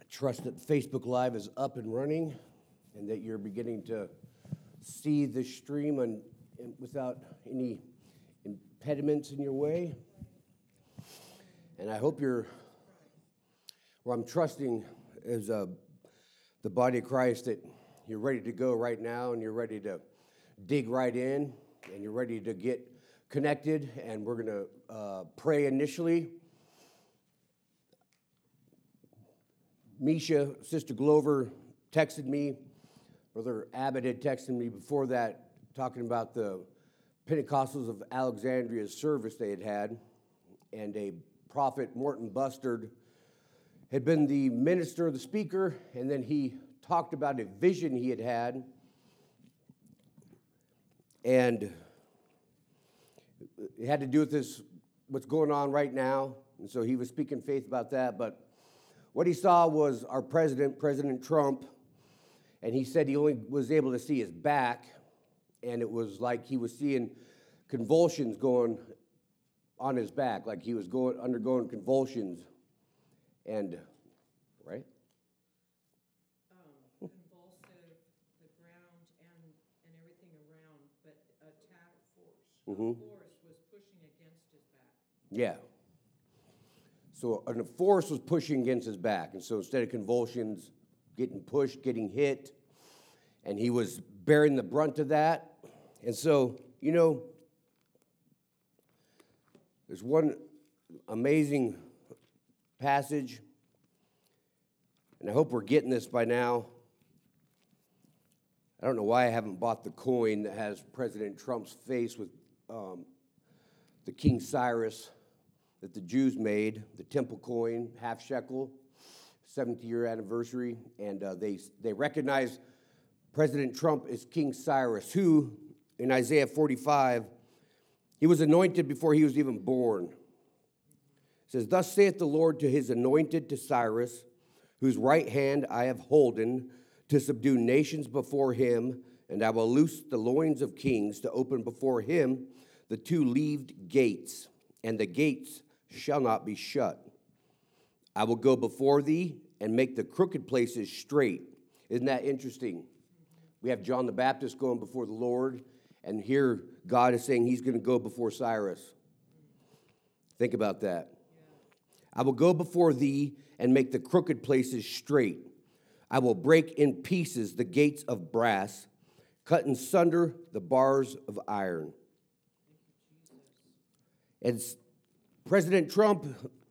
Trust that Facebook Live is up and running and that you're beginning to see the stream without any impediments in your way. And I hope I'm trusting as the body of Christ that you're ready to go right now and you're ready to dig right in and you're ready to get connected. And we're going to pray initially. Misha, Sister Glover texted me. Brother Abbott had texted me before that talking about the Pentecostals of Alexandria's service they had. And a prophet, Morton Bustard, had been the minister, the speaker, and then he talked about a vision he had had. And it had to do with this, what's going on right now. And so he was speaking faith about that. But what he saw was our president, President Trump, and he said he only was able to see his back, and it was like he was seeing convulsions going on his back, like he was undergoing convulsions, and, right? Convulsive, the ground and everything around, but attack force. Mm-hmm. Force was pushing against his back. Yeah. So a force was pushing against his back. And so instead of convulsions, getting pushed, getting hit, and he was bearing the brunt of that. And so, there's one amazing passage, and I hope we're getting this by now. I don't know why I haven't bought the coin that has President Trump's face with the King Cyrus that the Jews made, the temple coin, half shekel, 70-year anniversary, and they recognize President Trump as King Cyrus, who, in Isaiah 45, he was anointed before he was even born. It says, "Thus saith the Lord to his anointed, to Cyrus, whose right hand I have holden, to subdue nations before him, and I will loose the loins of kings, to open before him the two-leaved gates, and the gates shall not be shut. I will go before thee and make the crooked places straight." Isn't that interesting? We have John the Baptist going before the Lord, and here God is saying he's going to go before Cyrus. Think about that. Yeah. "I will go before thee and make the crooked places straight. I will break in pieces the gates of brass, cut in sunder the bars of iron." And President Trump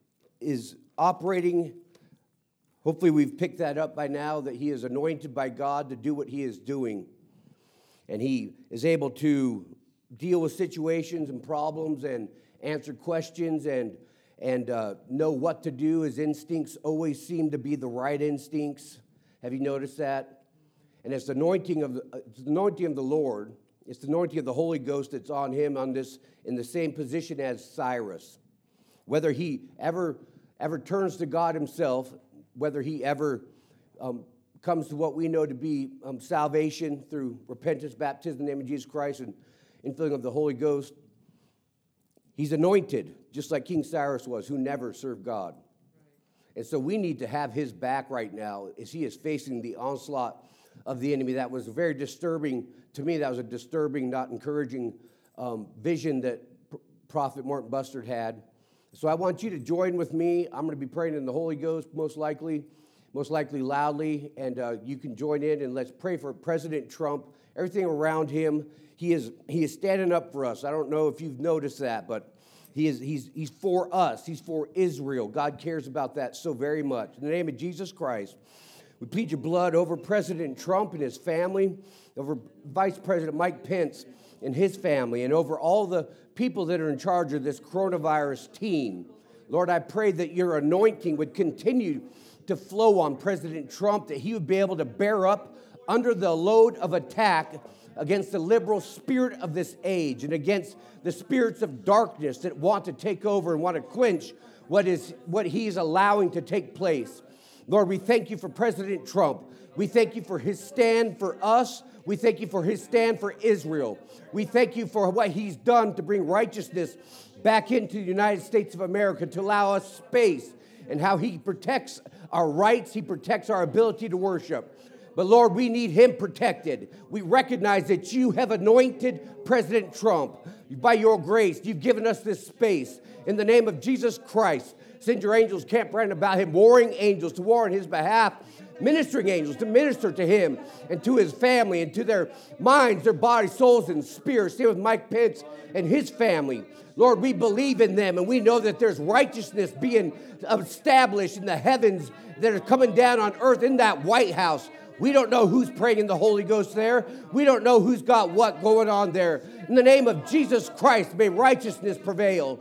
is operating, hopefully we've picked that up by now, that he is anointed by God to do what he is doing. And he is able to deal with situations and problems and answer questions and know what to do. His instincts always seem to be the right instincts. Have you noticed that? And it's the anointing of the Lord. It's the anointing of the Holy Ghost that's on him in the same position as Cyrus. Whether he ever turns to God himself, whether he ever comes to what we know to be salvation through repentance, baptism in the name of Jesus Christ, and infilling of the Holy Ghost, he's anointed, just like King Cyrus was, who never served God. Right. And so we need to have his back right now as he is facing the onslaught of the enemy. That was very disturbing to me. That was a disturbing, not encouraging vision that Prophet Morton Bustard had. So I want you to join with me. I'm going to be praying in the Holy Ghost, most likely loudly, and you can join in, and let's pray for President Trump, everything around him. He is standing up for us. I don't know if you've noticed that, but he's for us. He's for Israel. God cares about that so very much. In the name of Jesus Christ, we plead your blood over President Trump and his family, over Vice President Mike Pence and his family, and over all the people that are in charge of this coronavirus team. Lord, I pray that your anointing would continue to flow on President Trump, that he would be able to bear up under the load of attack against the liberal spirit of this age and against the spirits of darkness that want to take over and want to quench what he's allowing to take place. Lord, we thank you for President Trump. We thank you for his stand for us. We thank you for his stand for Israel. We thank you for what he's done to bring righteousness back into the United States of America, to allow us space and how he protects our rights, he protects our ability to worship. But Lord, we need him protected. We recognize that you have anointed President Trump. By your grace, you've given us this space. In the name of Jesus Christ, send your angels camp round about him, warring angels to war on his behalf, ministering angels to minister to him and to his family and to their minds, their bodies, souls, and spirits. Same with Mike Pence and his family. Lord, we believe in them, and we know that there's righteousness being established in the heavens that are coming down on earth in that White House. We don't know who's praying in the Holy Ghost there. We don't know who's got what going on there. In the name of Jesus Christ, may righteousness prevail.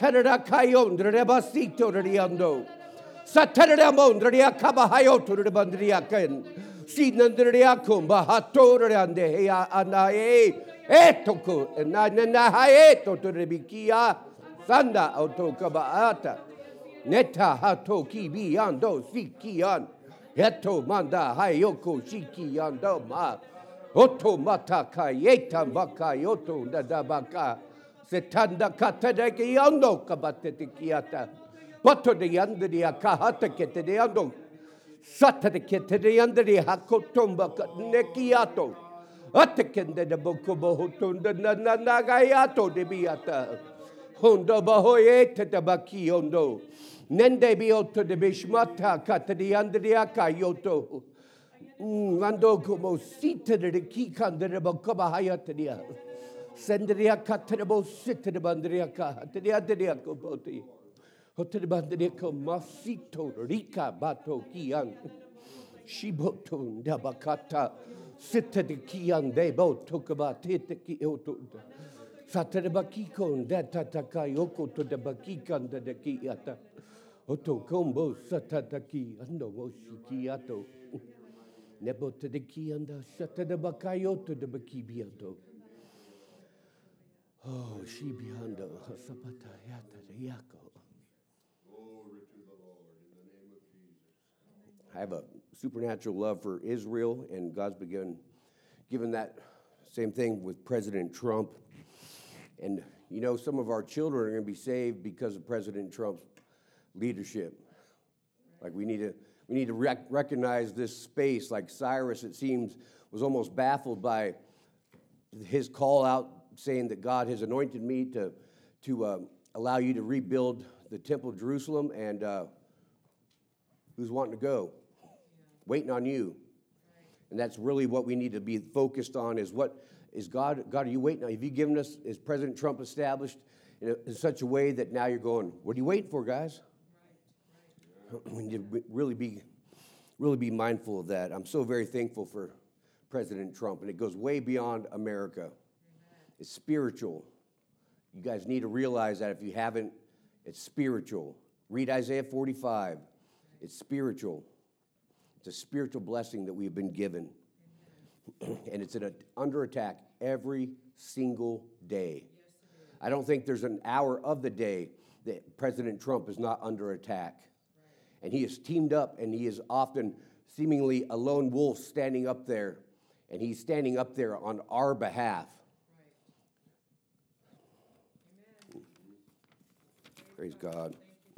Neta hato ki biando sikian. Yeto manda hayoko shiki yando ma. Oto mata kayeta baka yoto dadabaka. Setanda katadeki yando kabatete kiata. Poto de yanda de akahata kete de yando. Sata de kete de yanda de hakotomba nekiato. Atekende de bokobo hotunda nagayato de biata. Hondo bahoyete de baki yondo. Nende bioto de bishmata katadi andriaka yoto. Mando como sita de kikan de bokaba hayatadia. Sendria katrebo sita de bandriaka. Tadia deriako boti. Hotel bandriako masito rika bato kian. Shiboto dabakata. Sita de kian de boto kabatite kioto. Satabakikon datataka yoko to the bakikan de kiata. Oto kombo satataki ando moshikiato. Nebo to the kianda satabakayo to the bakibiato. Oh, shibiando sapata yata de yako. Glory to the Lord in the name of Jesus. I have a supernatural love for Israel, and God's begun giving that same thing with President Trump. And, you know, some of our children are going to be saved because of President Trump's leadership. Like we need to recognize this space. Like Cyrus, it seems, was almost baffled by his call out saying that God has anointed me to allow you to rebuild the temple of Jerusalem. And who's wanting to go? Waiting on you. And that's really what we need to be focused on is what is God, are you waiting? Have you given us, is President Trump established in such a way that now you're going, what are you waiting for, guys? Right. We need to really be mindful of that. I'm so very thankful for President Trump, and it goes way beyond America. Amen. It's spiritual. You guys need to realize that if you haven't, it's spiritual. Read Isaiah 45. It's spiritual. It's a spiritual blessing that we've been given. And it's under attack every single day. Yes, I don't think there's an hour of the day that President Trump is not under attack. Right. And he is teamed up, and he is often seemingly a lone wolf standing up there, and he's standing up there on our behalf. Right. Praise God.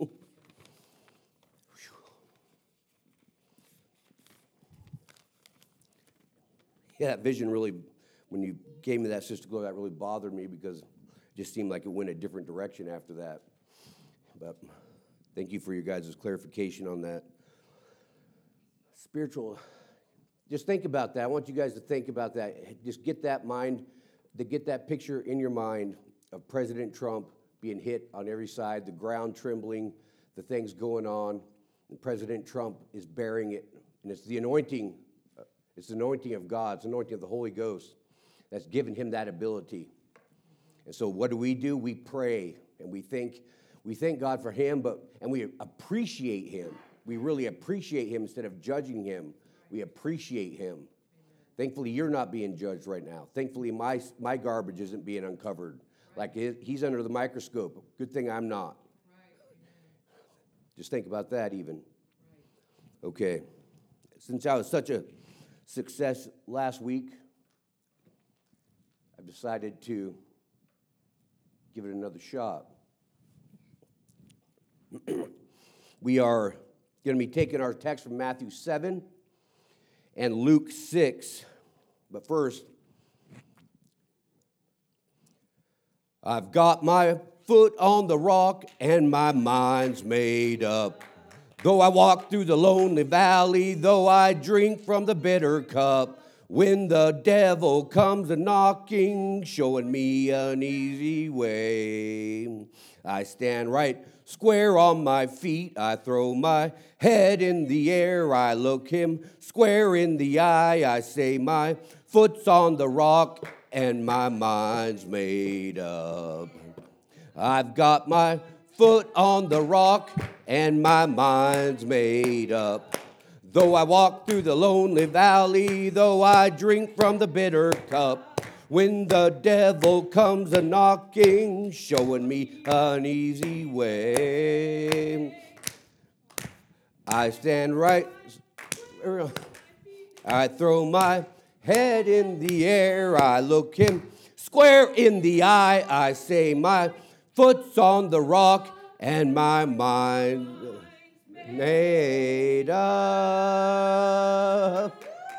Yeah, that vision really, when you gave me that, Sister Gloria, that really bothered me because it just seemed like it went a different direction after that. But thank you for your guys' clarification on that. Spiritual, just think about that. I want you guys to think about that. Just get that picture in your mind of President Trump being hit on every side, the ground trembling, the things going on, and President Trump is bearing it. And it's the anointing. It's the anointing of God. It's the anointing of the Holy Ghost that's given him that ability. And so what do? We pray, and we thank God for him, and we appreciate him. We really appreciate him instead of judging him. We appreciate him. Thankfully, you're not being judged right now. Thankfully, my garbage isn't being uncovered. Like he's under the microscope. Good thing I'm not. Just think about that even. Okay. Since I was such a success last week, I've decided to give it another shot. We are going to be taking our text from Matthew 7 and Luke 6. But first, I've got my foot on the rock and my mind's made up. Though I walk through the lonely valley, though I drink from the bitter cup, when the devil comes a-knocking, showing me an easy way, I stand right square on my feet. I throw my head in the air. I look him square in the eye. I say my foot's on the rock and my mind's made up. I've got my foot on the rock and my mind's made up. Though I walk through the lonely valley, though I drink from the bitter cup, when the devil comes a-knocking, showing me an easy way, I stand right. I throw my head in the air. I look him square in the eye. I say my foot's on the rock and my mind made up.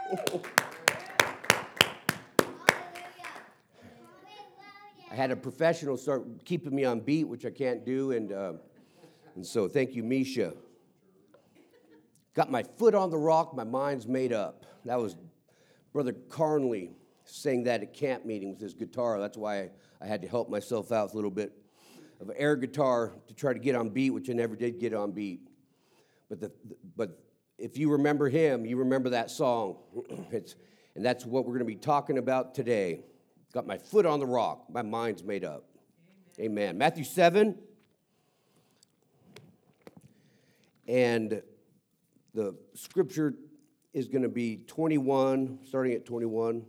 I had a professional start keeping me on beat, which I can't do, and so thank you, Misha. Got my foot on the rock, my mind's made up. That was Brother Carnley sang that at camp meeting with his guitar. That's why I had to help myself out with a little bit of air guitar to try to get on beat, which I never did get on beat. But if you remember him, you remember that song. And that's what we're going to be talking about today. Got my foot on the rock. My mind's made up. Amen. Matthew 7. And the scripture is going to be 21, starting at 21.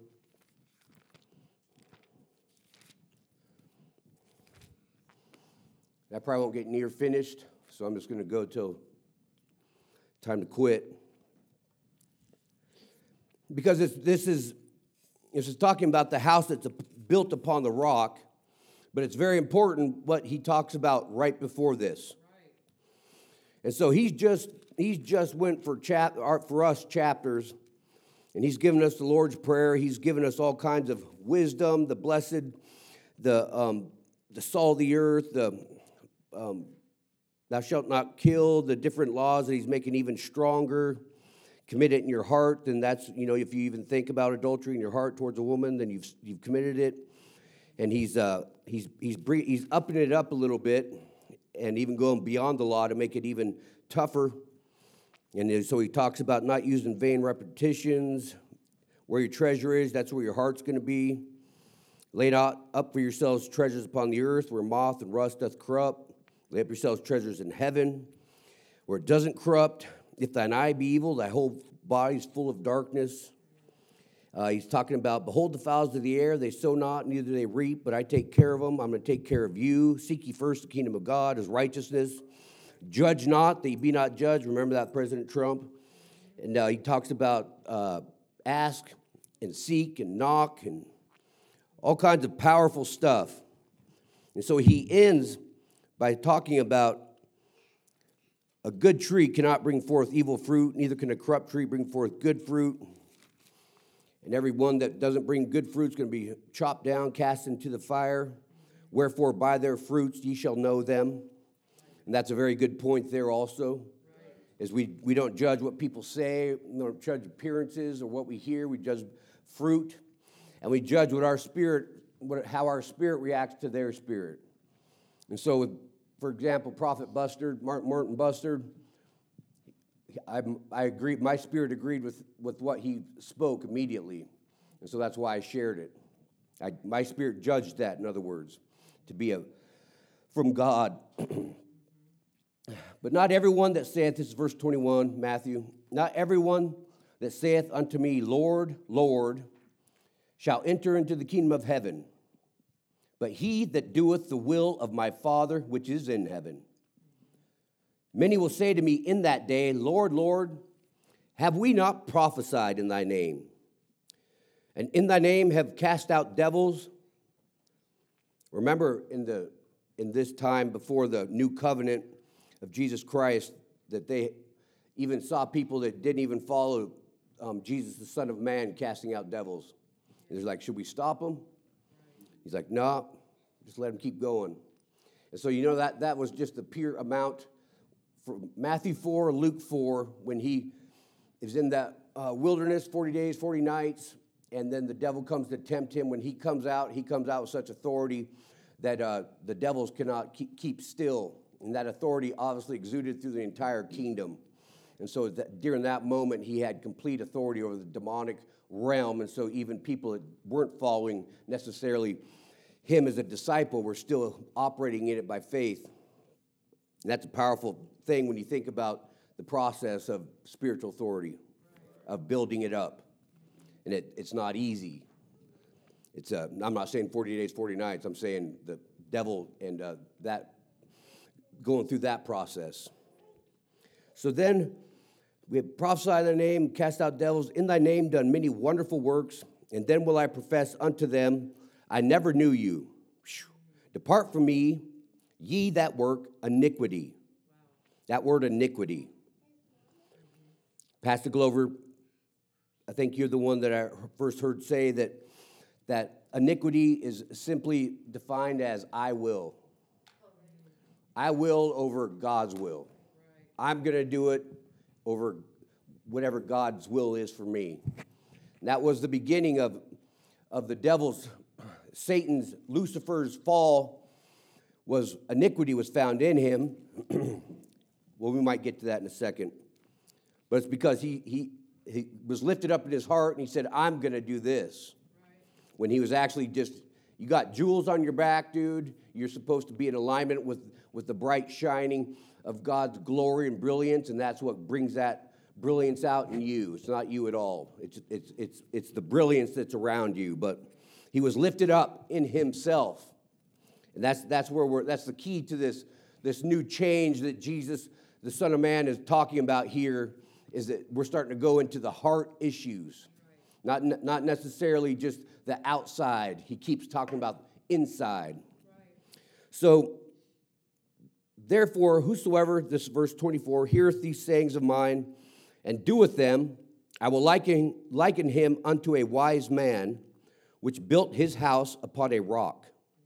I probably won't get near finished, so I'm just going to go till time to quit. Because this is talking about the house that's built upon the rock, but it's very important what he talks about right before this. Right. And so he's just went for us chapters, and he's given us the Lord's Prayer. He's given us all kinds of wisdom, the blessed, the salt of the earth, thou shalt not kill, the different laws that he's making even stronger. Commit it in your heart, then that's, if you even think about adultery in your heart towards a woman, then you've committed it. And he's upping it up a little bit, and even going beyond the law to make it even tougher. And so he talks about not using vain repetitions. Where your treasure is, that's where your heart's going to be. Lay up for yourselves treasures upon the earth, where moth and rust doth corrupt. Lay up yourselves treasures in heaven, where it doesn't corrupt. If thine eye be evil, thy whole body is full of darkness. He's talking about, behold the fowls of the air, they sow not, neither they reap, but I take care of them. I'm going to take care of you. Seek ye first the kingdom of God, his righteousness. Judge not, that ye be not judged. Remember that, President Trump. And he talks about ask and seek and knock and all kinds of powerful stuff. And so he ends by talking about a good tree cannot bring forth evil fruit, neither can a corrupt tree bring forth good fruit. And every one that doesn't bring good fruit is going to be chopped down, cast into the fire. Wherefore, by their fruits ye shall know them. And that's a very good point there also. Is we don't judge what people say, we don't judge appearances or what we hear, we judge fruit. And we judge what our spirit, how our spirit reacts to their spirit. And so, for example, Prophet Bustard, Martin Bustard, I agree. My spirit agreed with what he spoke immediately, and so that's why I shared it. My spirit judged that, in other words, to be from God. But not everyone that saith, this is verse 21, Matthew, not everyone that saith unto me, Lord, Lord, shall enter into the kingdom of heaven, but he that doeth the will of my Father which is in heaven. Many will say to me in that day, Lord, Lord, have we not prophesied in thy name? And in thy name have cast out devils? Remember, in this time before the new covenant of Jesus Christ, that they even saw people that didn't even follow Jesus, the Son of Man, casting out devils. And they're like, should we stop him? He's like, no, just let him keep going. And so that was just the pure amount from Matthew 4, Luke 4, when he is in that wilderness, 40 days, 40 nights, and then the devil comes to tempt him. When he comes out with such authority that the devils cannot keep still. And that authority obviously exuded through the entire kingdom. And so during that moment, he had complete authority over the demonic realm. And so even people that weren't following necessarily him as a disciple were still operating in it by faith. And that's a powerful thing when you think about the process of spiritual authority, of building it up. And it's not easy. I'm not saying 40 days, 40 nights. I'm saying the devil and that going through that process. So then we have prophesied in thy name, cast out devils, in thy name done many wonderful works, and then will I profess unto them, I never knew you. Depart from me, ye that work iniquity. That word iniquity. Pastor Glover, I think you're the one that I first heard say that iniquity is simply defined as I will. I will over God's will. I'm going to do it over whatever God's will is for me. And that was the beginning of the devil's, Satan's, Lucifer's fall. Was iniquity was found in him. Well, we might get to that in a second. But it's because he was lifted up in his heart and he said, I'm going to do this. Right. When he was actually just, you got jewels on your back, dude. You're supposed to be in alignment with the bright shining of God's glory and brilliance, and that's what brings that brilliance out in you. It's not you at all. It's the brilliance that's around you. But he was lifted up in himself. And that's the key to this new change that Jesus, the Son of Man, is talking about here, is that we're starting to go into the heart issues. Right. Not necessarily just the outside. He keeps talking about inside. Right. So, therefore, whosoever, this is verse 24, heareth these sayings of mine and doeth them, I will liken him unto a wise man, which built his house upon a rock.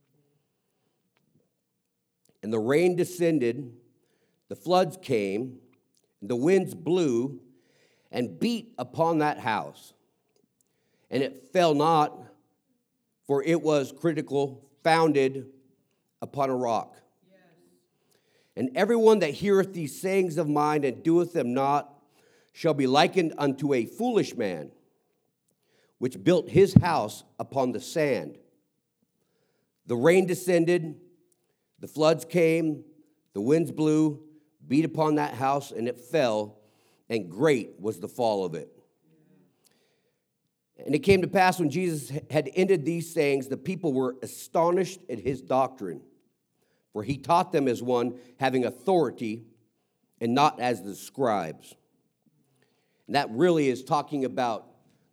And the rain descended, the floods came, and the winds blew and beat upon that house. And it fell not, for it was founded upon a rock. Yes. And everyone that heareth these sayings of mine and doeth them not shall be likened unto a foolish man, which built his house upon the sand. The rain descended, the floods came, the winds blew, beat upon that house, and it fell, and great was the fall of it. And it came to pass when Jesus had ended these sayings, the people were astonished at his doctrine, for he taught them as one having authority and not as the scribes. And that really is talking about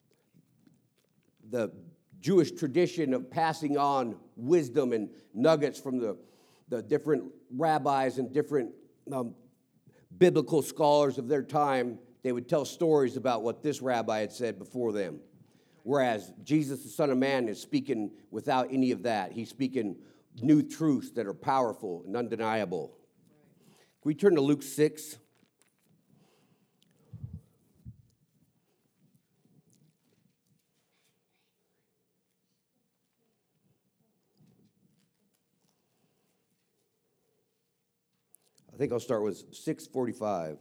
the Jewish tradition of passing on wisdom and nuggets from the different rabbis and different biblical scholars of their time. They would tell stories about what this rabbi had said before them. Whereas Jesus, the Son of Man, is speaking without any of that. He's speaking new truths that are powerful and undeniable. Can we turn to Luke 6? I think I'll start with 6:45.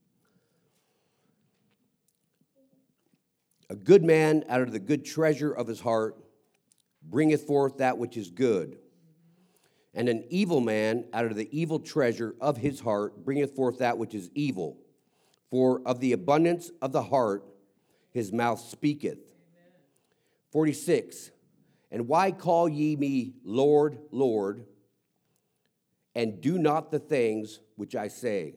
A good man out of the good treasure of his heart bringeth forth that which is good. And an evil man out of the evil treasure of his heart bringeth forth that which is evil. For of the abundance of the heart his mouth speaketh. Amen. 46. And why call ye me Lord, Lord, and do not the things which I say?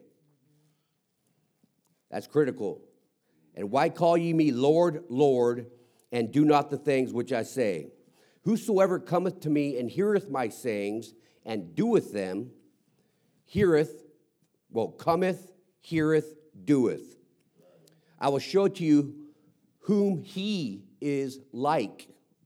That's critical. And why call ye me Lord, Lord, and do not the things which I say? Whosoever cometh to me and heareth my sayings and doeth them, cometh heareth, doeth. I will show to you whom he is like.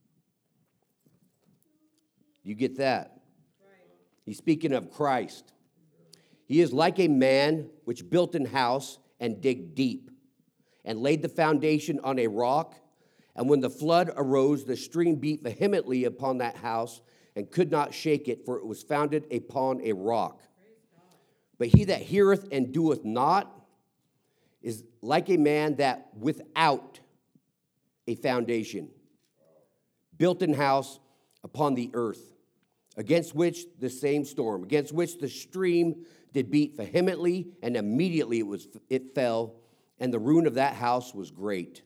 You get that? He's speaking of Christ. He is like a man which built an house and digged deep, and laid the foundation on a rock. And when the flood arose, the stream beat vehemently upon that house, and could not shake it, for it was founded upon a rock. But he that heareth and doeth not is like a man that without a foundation built an house upon the earth, against which the same storm, against which the stream did beat vehemently, and immediately it fell, and the ruin of that house was great.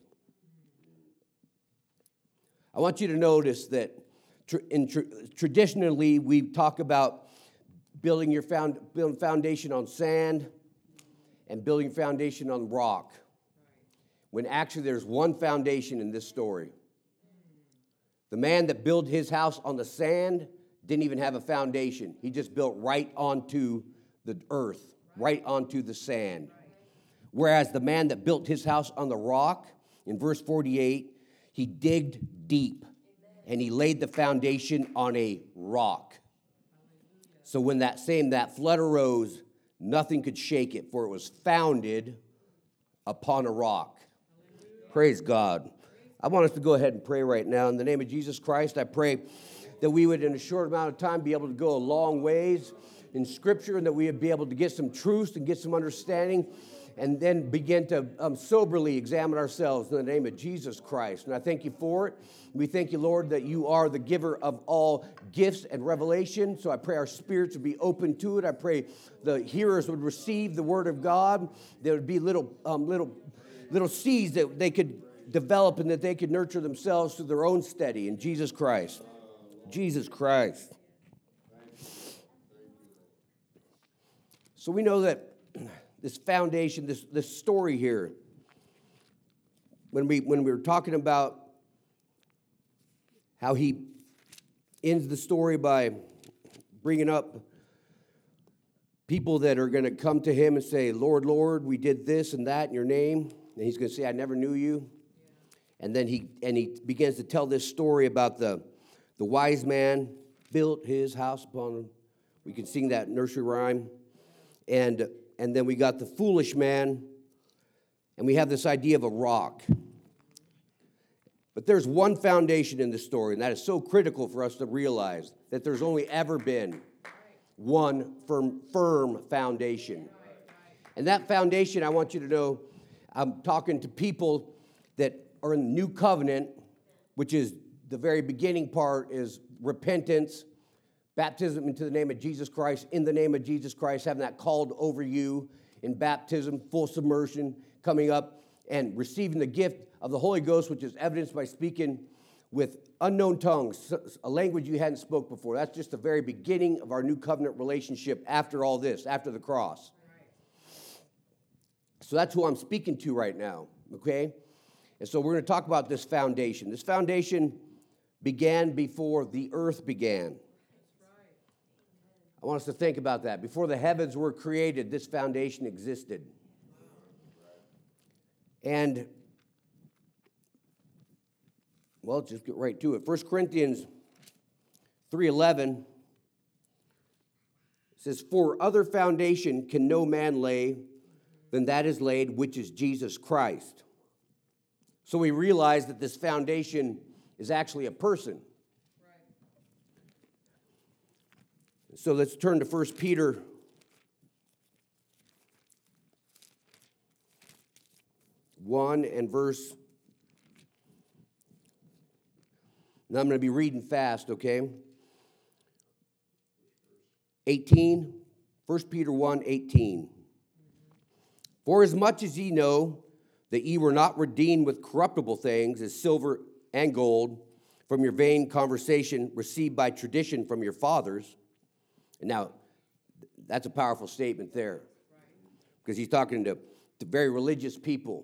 I want you to notice that traditionally we talk about building foundation on sand and building foundation on rock, when actually there's one foundation in this story. The man that built his house on the sand didn't even have a foundation. He just built right onto the earth, right onto the sand. Whereas the man that built his house on the rock, in verse 48, he digged deep and he laid the foundation on a rock. So when that flood arose, nothing could shake it, for it was founded upon a rock. Praise God. I want us to go ahead and pray right now. In the name of Jesus Christ, I pray that we would, in a short amount of time, be able to go a long ways in Scripture, and that we would be able to get some truth and get some understanding, and then begin to soberly examine ourselves in the name of Jesus Christ. And I thank you for it. We thank you, Lord, that you are the giver of all gifts and revelation. So I pray our spirits would be open to it. I pray the hearers would receive the word of God. There would be little seeds that they could develop and that they could nurture themselves through their own study in Jesus Christ. Jesus Christ. So we know that this foundation, this story here, when we were talking about how he ends the story by bringing up people that are going to come to him and say, Lord, Lord, we did this and that in your name. And he's going to say, I never knew you. And then he begins to tell this story about the wise man built his house upon him. We can sing that nursery rhyme. And then we got the foolish man, and we have this idea of a rock. But there's one foundation in this story, and that is so critical for us to realize, that there's only ever been one firm foundation. And that foundation, I want you to know, I'm talking to people that are in the new covenant, which is the very beginning part is repentance, baptism into the name of Jesus Christ, in the name of Jesus Christ, having that called over you in baptism, full submersion, coming up and receiving the gift of the Holy Ghost, which is evidenced by speaking with unknown tongues, a language you hadn't spoke before. That's just the very beginning of our new covenant relationship after all this, after the cross. So that's who I'm speaking to right now, okay? And so we're going to talk about this foundation. This foundation began before the earth began. I want us to think about that. Before the heavens were created, this foundation existed. And, well, let's just get right to it. 1 Corinthians 3:11 says, For other foundation can no man lay than that is laid, which is Jesus Christ. So we realize that this foundation is actually a person. So let's turn to 1 Peter 1 and verse. Now I'm going to be reading fast, okay? 18. 1 Peter 1:18. For as much as ye know that ye were not redeemed with corruptible things, as silver and gold, from your vain conversation received by tradition from your fathers. And now, that's a powerful statement there, because he's talking to very religious people.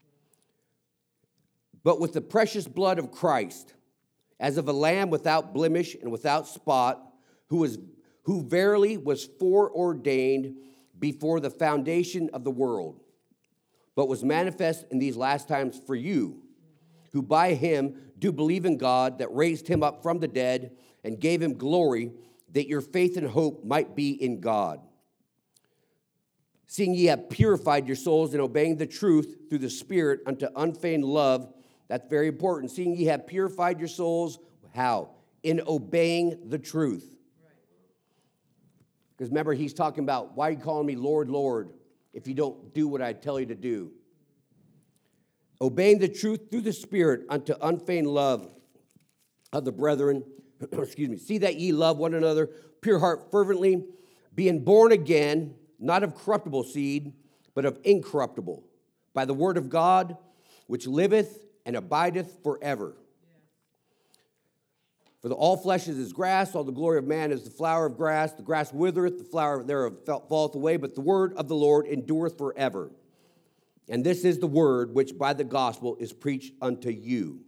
But with the precious blood of Christ, as of a lamb without blemish and without spot, who verily was foreordained before the foundation of the world, but was manifest in these last times for you, who by him do believe in God that raised him up from the dead and gave him glory, that your faith and hope might be in God. Seeing ye have purified your souls in obeying the truth through the Spirit unto unfeigned love. That's very important. Seeing ye have purified your souls, how? In obeying the truth. Because remember, he's talking about, why are you calling me Lord, Lord, if you don't do what I tell you to do? Obeying the truth through the Spirit unto unfeigned love of the brethren. Excuse me. See that ye love one another, pure heart fervently, being born again, not of corruptible seed, but of incorruptible, by the word of God, which liveth and abideth forever. For all flesh is as grass, all the glory of man is the flower of grass. The grass withereth, the flower thereof falleth away, but the word of the Lord endureth forever. And this is the word which by the gospel is preached unto you.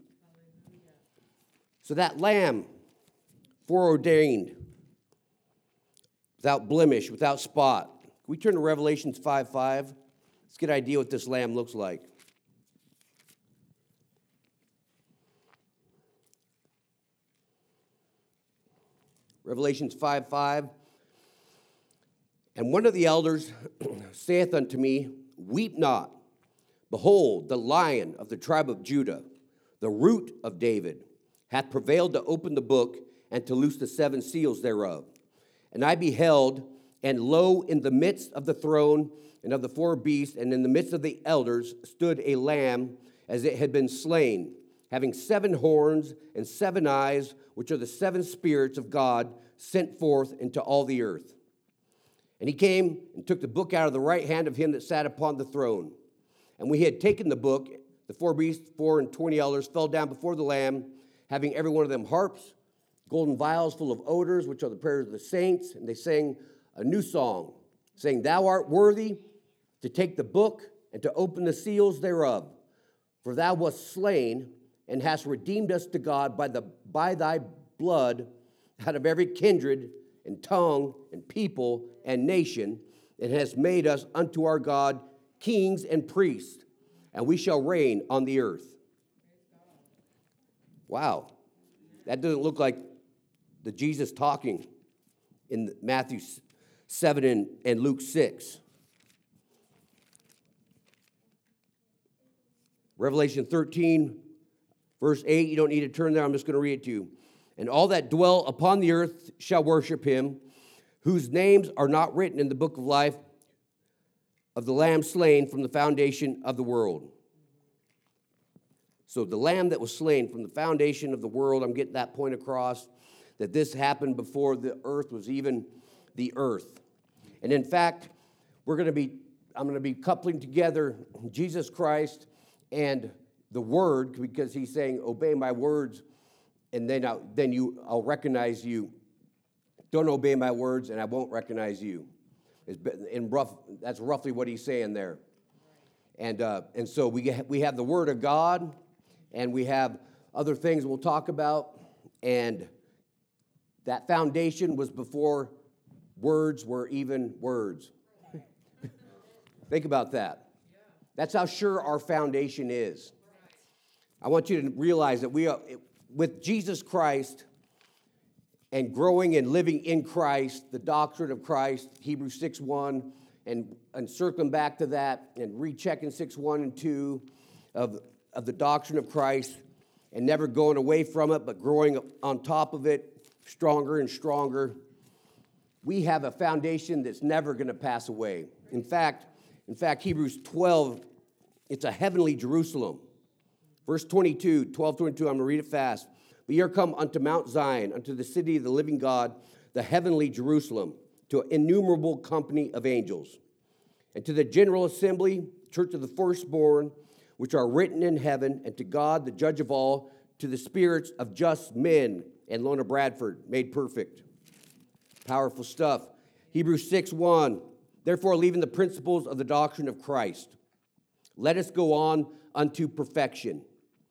So that lamb, foreordained, without blemish, without spot. Can we turn to Revelations 5:5? Let's get an idea what this lamb looks like. Revelations 5:5. And one of the elders saith unto me, Weep not. Behold, the Lion of the tribe of Judah, the root of David, hath prevailed to open the book and to loose the 7 seals thereof. And I beheld, and lo, in the midst of the throne and of the 4 beasts, and in the midst of the elders, stood a lamb as it had been slain, having 7 horns and 7 eyes, which are the 7 spirits of God sent forth into all the earth. And he came and took the book out of the right hand of him that sat upon the throne. And when he had taken the book, the 4 beasts, 4 and 20 elders, fell down before the Lamb, having every one of them harps, golden vials full of odors, which are the prayers of the saints. And they sang a new song, saying, Thou art worthy to take the book and to open the seals thereof. For thou wast slain and hast redeemed us to God by thy blood out of every kindred and tongue and people and nation, and hast made us unto our God kings and priests, and we shall reign on the earth. Wow. That doesn't look like the Jesus talking in Matthew 7 and Luke 6. Revelation 13, verse 8, you don't need to turn there, I'm just going to read it to you. And all that dwell upon the earth shall worship him, whose names are not written in the book of life of the Lamb slain from the foundation of the world. So the Lamb that was slain from the foundation of the world, I'm getting that point across, that this happened before the earth was even the earth. And in fact, I'm going to be coupling together Jesus Christ and the Word, because he's saying, obey my words, and then I'll recognize you. Don't obey my words, and I won't recognize you. That's roughly what he's saying there. And so we have the Word of God, and we have other things we'll talk about, and that foundation was before words were even words. Think about that. That's how sure our foundation is. I want you to realize that we are, with Jesus Christ and growing and living in Christ, the doctrine of Christ, Hebrews 6:1, and circling back to that and rechecking 6:1 and 2 of the doctrine of Christ, and never going away from it, but growing on top of it, stronger and stronger. We have a foundation that's never going to pass away. In fact, Hebrews 12, it's a heavenly Jerusalem. Verse 22, 12:22, I'm going to read it fast. But ye are come unto Mount Zion, unto the city of the living God, the heavenly Jerusalem, to an innumerable company of angels, and to the general assembly, church of the firstborn, which are written in heaven, and to God, the judge of all, to the spirits of just men, and Lona Bradford, made perfect. Powerful stuff. Hebrews 6:1, therefore, leaving the principles of the doctrine of Christ, let us go on unto perfection.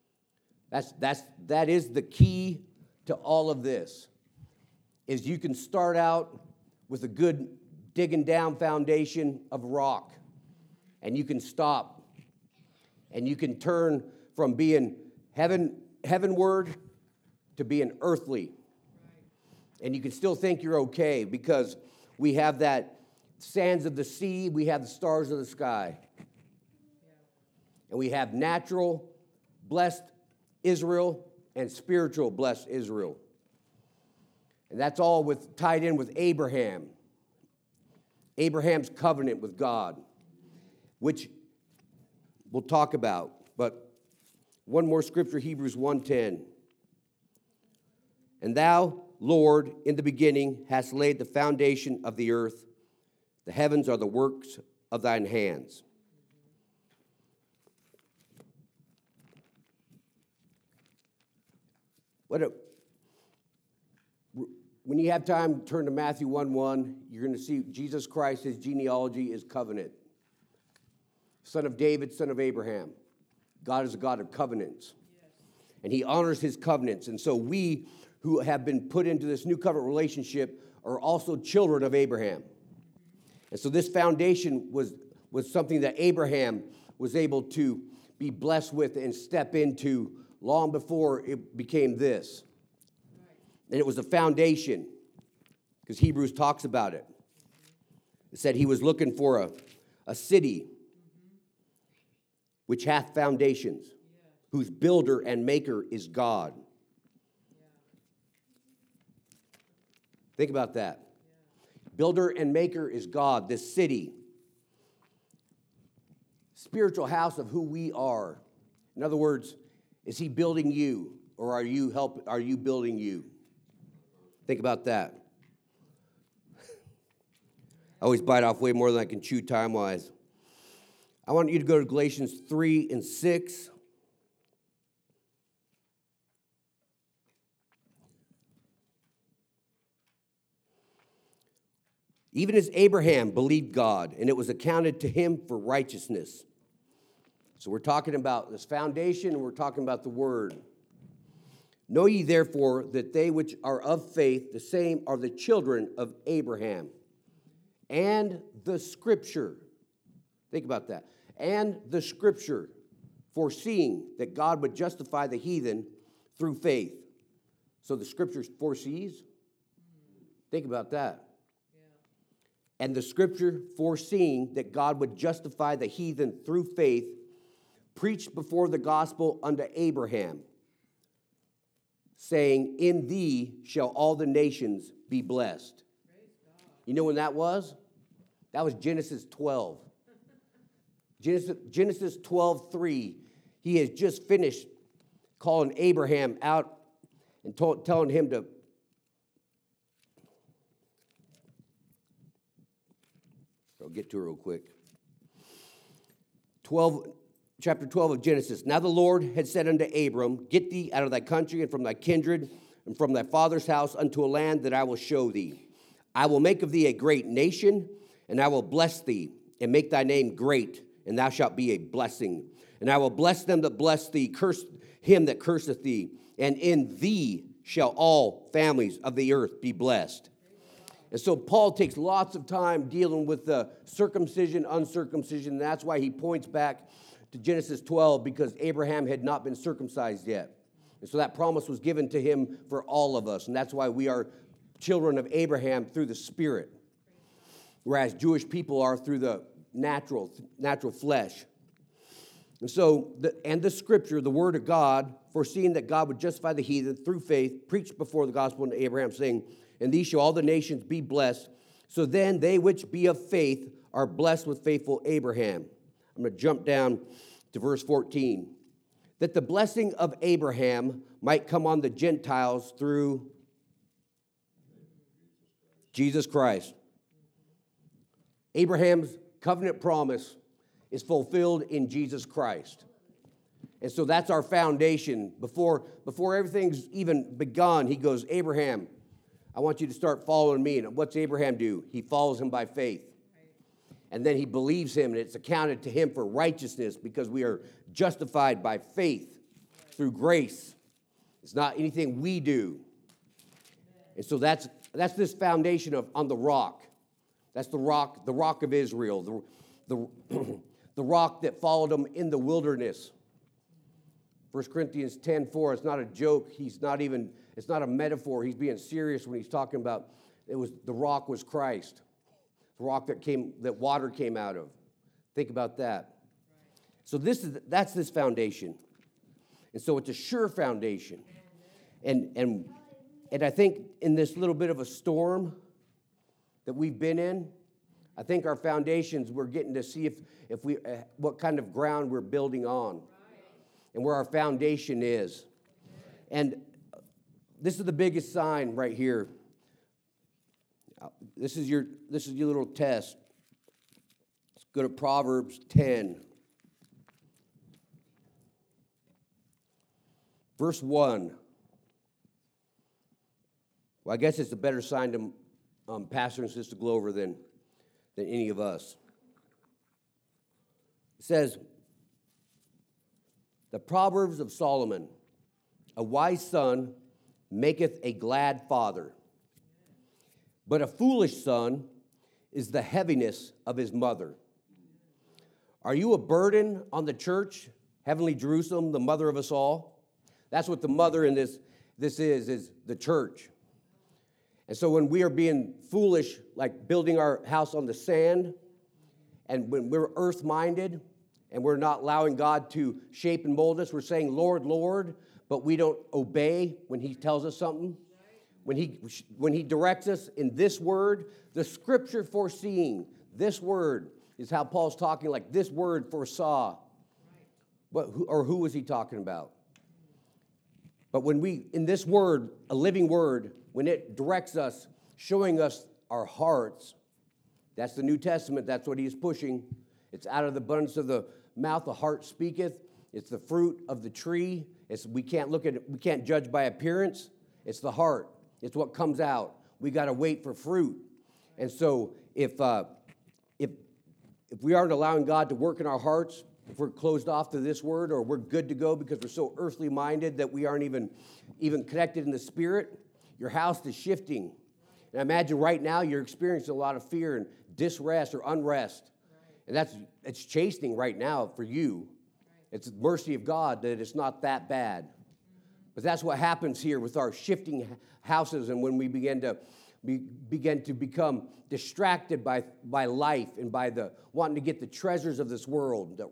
That is the key to all of this, is you can start out with a good digging down foundation of rock. And you can stop. And you can turn from being heavenward to being earthly. And you can still think you're okay because we have that sands of the sea, we have the stars of the sky. And we have natural, blessed Israel and spiritual, blessed Israel. And that's all tied in with Abraham. Abraham's covenant with God, which we'll talk about. But one more scripture, Hebrews 1:10. And thou, Lord, in the beginning hast laid the foundation of the earth. The heavens are the works of thine hands. When you have time, turn to Matthew 1:1. You're going to see Jesus Christ, his genealogy is covenant. Son of David, son of Abraham. God is a God of covenants. Yes. And he honors his covenants. And so we who have been put into this new covenant relationship are also children of Abraham. And so this foundation was something that Abraham was able to be blessed with and step into long before it became this. And it was a foundation, because Hebrews talks about it. It said he was looking for a city which hath foundations, whose builder and maker is God. Think about that. Builder and maker is God, this city. Spiritual house of who we are. In other words, is he building you, or are you building you? Think about that. I always bite off way more than I can chew time-wise. I want you to go to Galatians 3:6. Even as Abraham believed God, and it was accounted to him for righteousness. So we're talking about this foundation, and we're talking about the word. Know ye therefore that they which are of faith, the same are the children of Abraham. And the scripture, think about that, and the scripture, foreseeing that God would justify the heathen through faith. So the scripture foresees? Think about that. Yeah. And the scripture, foreseeing that God would justify the heathen through faith, preached before the gospel unto Abraham, saying, in thee shall all the nations be blessed. You know when that was? That was Genesis 12. Genesis 12:3. He has just finished calling Abraham out and telling him to I'll get to it real quick. Chapter 12 of Genesis. Now the Lord had said unto Abram, get thee out of thy country and from thy kindred and from thy father's house unto a land that I will show thee. I will make of thee a great nation, and I will bless thee, and make thy name great, and thou shalt be a blessing. And I will bless them that bless thee, curse him that curseth thee, and in thee shall all families of the earth be blessed. And so Paul takes lots of time dealing with the circumcision, uncircumcision, and that's why he points back to Genesis 12, because Abraham had not been circumcised yet. And so that promise was given to him for all of us, and that's why we are children of Abraham through the Spirit, whereas Jewish people are through the natural flesh. And so, the scripture, the word of God, foreseeing that God would justify the heathen through faith, preached before the gospel unto Abraham, saying, and these shall all the nations be blessed. So then they which be of faith are blessed with faithful Abraham. I'm going to jump down to verse 14. That the blessing of Abraham might come on the Gentiles through Jesus Christ. Abraham's covenant promise is fulfilled in Jesus Christ. And so that's our foundation. Before everything's even begun, he goes, Abraham, I want you to start following me. And what's Abraham do? He follows him by faith. And then he believes him, and it's accounted to him for righteousness because we are justified by faith through grace. It's not anything we do. And so that's this foundation on the rock. That's the rock of Israel, the rock that followed him in the wilderness. 1 Corinthians 10:4, it's not a joke. It's not a metaphor. He's being serious when he's talking about the rock was Christ. The rock that water came out of. Think about that. So that's this foundation. And so it's a sure foundation. And I think in this little bit of a storm that we've been in, I think our foundations, we're getting to see if we what kind of ground we're building on and where our foundation is. And this is the biggest sign right here. This is your little test. Let's go to Proverbs 10. Verse 1. Well, I guess it's a better sign to Pastor and Sister Glover than any of us. It says, the Proverbs of Solomon, a wise son maketh a glad father, but a foolish son is the heaviness of his mother. Are you a burden on the church, heavenly Jerusalem, the mother of us all? That's what the mother in this is the church. And so when we are being foolish, like building our house on the sand, and when we're earth-minded, and we're not allowing God to shape and mold us, we're saying, Lord, Lord, but we don't obey when he tells us something. When he directs us in this word, the scripture foreseeing, this word is how Paul's talking, like this word foresaw. Who was he talking about? But when in this word, a living word, when it directs us, showing us our hearts, that's the New Testament, that's what he's pushing. It's out of the abundance of the mouth, the heart speaketh. It's the fruit of the tree. We can't judge by appearance. It's the heart. It's what comes out. We got to wait for fruit. And so if we aren't allowing God to work in our hearts, if we're closed off to this word, or we're good to go because we're so earthly minded that we aren't even connected in the spirit, your house is shifting. And I imagine right now you're experiencing a lot of fear and disrest or unrest. And it's chastening right now for you. It's the mercy of God that it's not that bad. But that's what happens here with our shifting houses, and when we begin to become distracted by life and by the wanting to get the treasures of this world that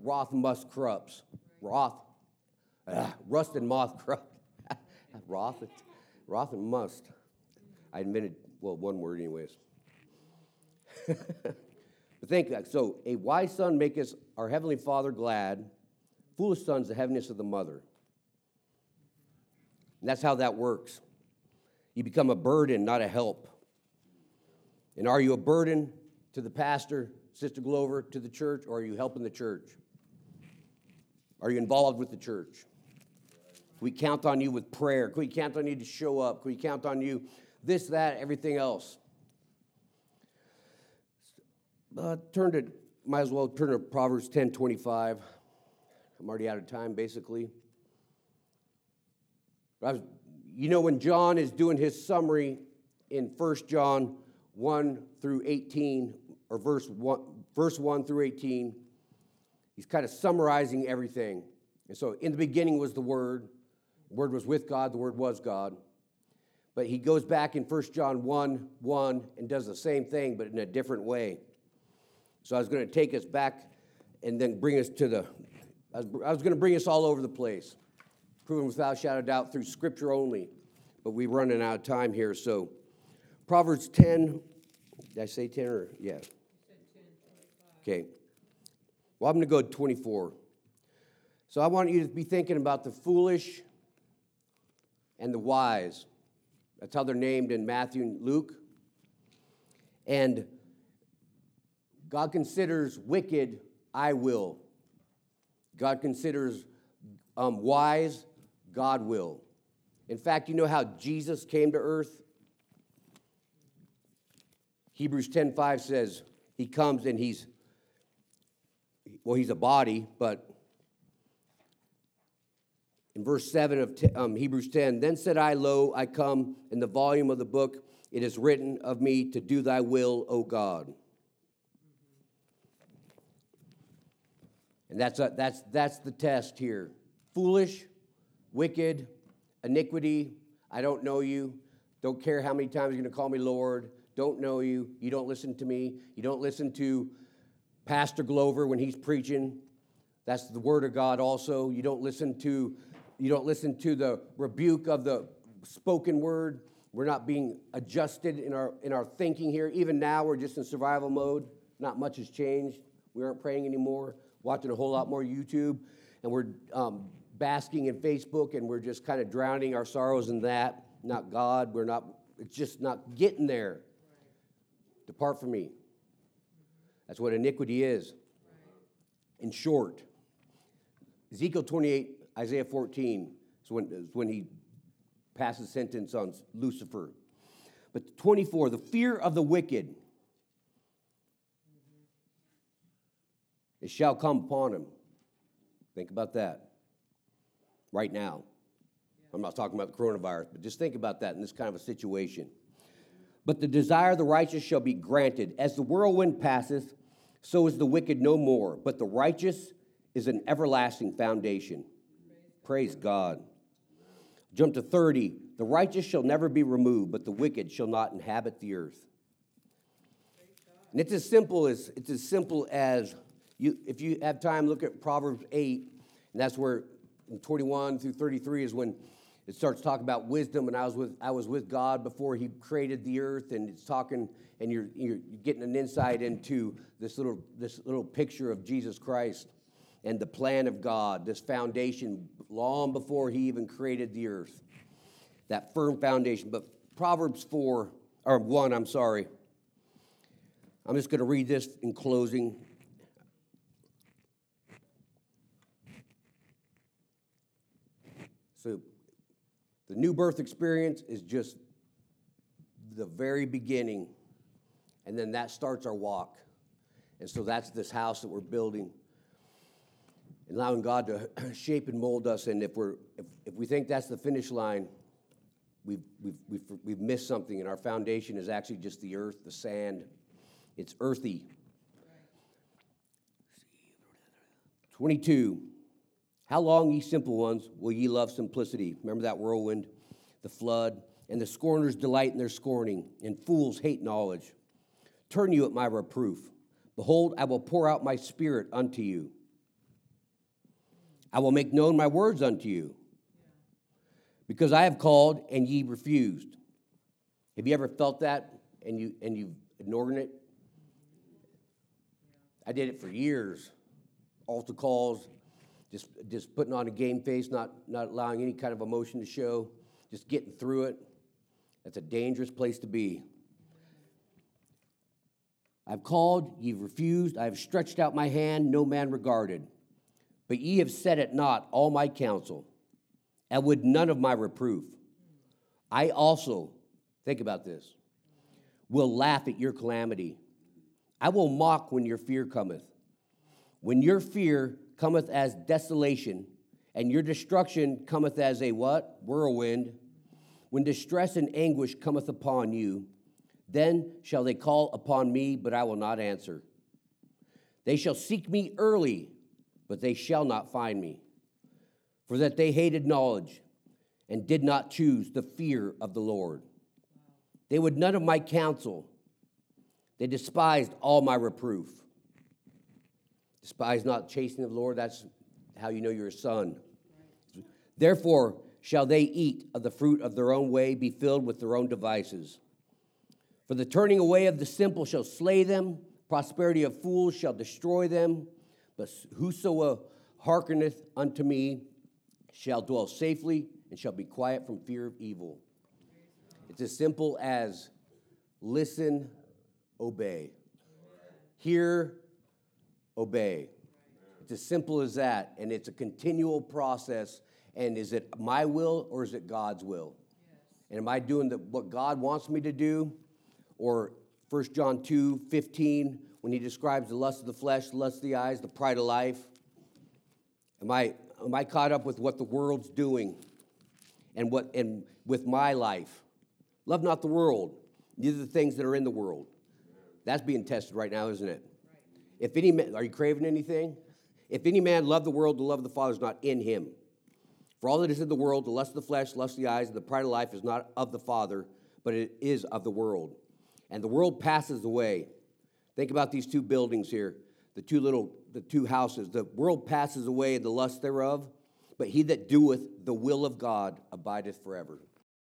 rust and moth corrupt. Wrath and must. I invented, one word anyways. But think, so a wise son maketh our heavenly Father glad, foolish sons the heaviness of the mother. And that's how that works. You become a burden, not a help. And are you a burden to the pastor, Sister Glover, to the church, or are you helping the church? Are you involved with the church? Can we count on you with prayer? Can we count on you to show up? Can we count on you this, that, everything else? Might as well turn to Proverbs 10:25. I'm already out of time, basically. When John is doing his summary in 1 John 1 through 18, or verse 1 through 18, he's kind of summarizing everything. And so in the beginning was the Word. The Word was with God. The Word was God. But he goes back in 1 John 1:1 and does the same thing, but in a different way. So I was going to take us back and then bring us I was going to bring us all over the place. Proven without shadow of doubt through Scripture only. But we're running out of time here. So Proverbs 10, did I say 10 or, yeah. You said 10, 25. Okay. Well, I'm going to go to 24. So I want you to be thinking about the foolish and the wise. That's how they're named in Matthew and Luke. And God considers wicked, I will. God considers wise, God will. In fact, you know how Jesus came to earth? Hebrews 10:5 says he comes and he's a body, but in verse 7 of Hebrews 10, then said I, lo, I come, in the volume of the book, it is written of me to do thy will, O God. And that's the test here. Foolish, wicked, iniquity, I don't know you. Don't care how many times you're going to call me Lord. Don't know you. You don't listen to me. You don't listen to Pastor Glover when he's preaching. That's the word of God also. You don't listen to the rebuke of the spoken word. We're not being adjusted in our thinking here. Even now, we're just in survival mode. Not much has changed. We aren't praying anymore, watching a whole lot more YouTube, and we're basking in Facebook, and we're just kind of drowning our sorrows in that. Not God. It's just not getting there. Depart from me. That's what iniquity is. In short, Ezekiel 28, Isaiah 14 is when he passes sentence on Lucifer. But 24, the fear of the wicked, it shall come upon him. Think about that right now. I'm not talking about the coronavirus, but just think about that in this kind of a situation. But the desire of the righteous shall be granted. As the whirlwind passeth, so is the wicked no more. But the righteous is an everlasting foundation. Praise God. Jump to 30. The righteous shall never be removed, but the wicked shall not inhabit the earth. And it's as simple as you. If you have time, look at Proverbs 8, and that's where in 21 through 33 is when it starts talking about wisdom. And I was with God before He created the earth, and it's talking, and you're getting an insight into this little picture of Jesus Christ and the plan of God, this foundation long before He even created the earth, that firm foundation. But Proverbs 1, I'm sorry. I'm just going to read this in closing. So the new birth experience is just the very beginning, and then that starts our walk. And so that's this house that we're building, allowing God to shape and mold us. And if we think that's the finish line, we've missed something. And our foundation is actually just the earth, the sand. It's earthy. 22. How long, ye simple ones, will ye love simplicity? Remember that whirlwind, the flood, and the scorners delight in their scorning, and fools hate knowledge. Turn you at my reproof. Behold, I will pour out my spirit unto you. I will make known my words unto you. Because I have called, and ye refused. Have you ever felt that, and you've ignored it? I did it for years. Altar calls, just putting on a game face, not allowing any kind of emotion to show, just getting through it. That's a dangerous place to be. I've called, ye refused. I have stretched out my hand, no man regarded. But ye have set at naught all my counsel, and would none of my reproof. I also, think about this, will laugh at your calamity. I will mock when your fear cometh. When your fear cometh as desolation, and your destruction cometh as a what? Whirlwind. When distress and anguish cometh upon you, then shall they call upon me, but I will not answer. They shall seek me early, but they shall not find me. For that they hated knowledge, and did not choose the fear of the Lord. They would none of my counsel. They despised all my reproof. Despise not the chastening of the Lord. That's how you know you're a son. Therefore shall they eat of the fruit of their own way, be filled with their own devices. For the turning away of the simple shall slay them. Prosperity of fools shall destroy them. But whoso hearkeneth unto me shall dwell safely and shall be quiet from fear of evil. It's as simple as listen, obey. Hear, obey. It's as simple as that, and it's a continual process. And is it my will or is it God's will? Yes. And am I doing what God wants me to do? Or 1 John 2:15, when he describes the lust of the flesh, the lust of the eyes, the pride of life? Am I caught up with what the world's doing and with my life? Love not the world, neither the things that are in the world. That's being tested right now, isn't it? Right. Are you craving anything? If any man love the world, the love of the Father is not in him. For all that is in the world, the lust of the flesh, lust of the eyes, and the pride of life is not of the Father, but it is of the world. And the world passes away. Think about these two buildings here, the two houses. The world passes away and the lust thereof, but he that doeth the will of God abideth forever.